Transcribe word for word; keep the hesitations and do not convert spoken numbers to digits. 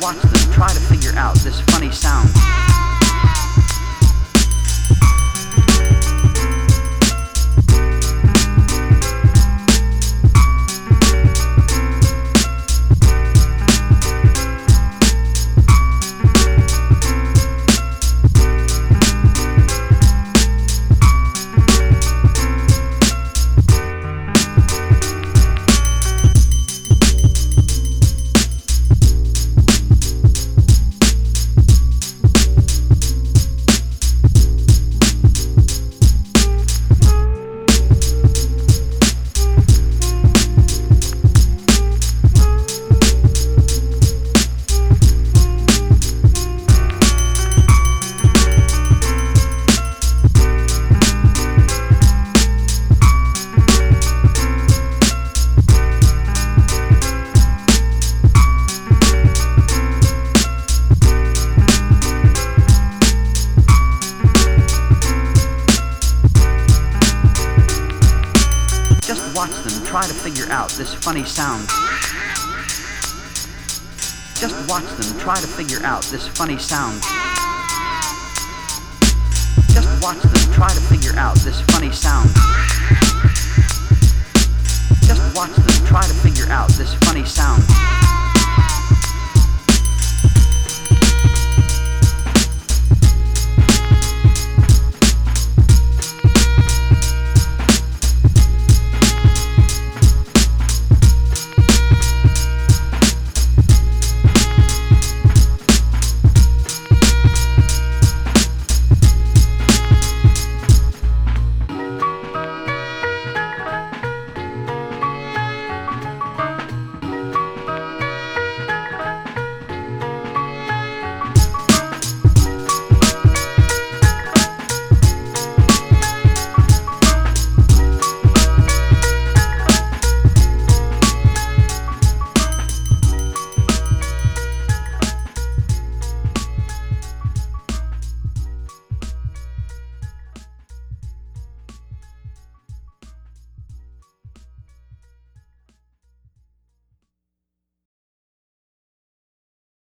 watch them try to figure out this funny sound. Just watch them try to figure out this funny sound. Just watch them try to figure out this funny sound. Just watch them try to figure out this funny sound. Just watch them try to figure out this funny sound.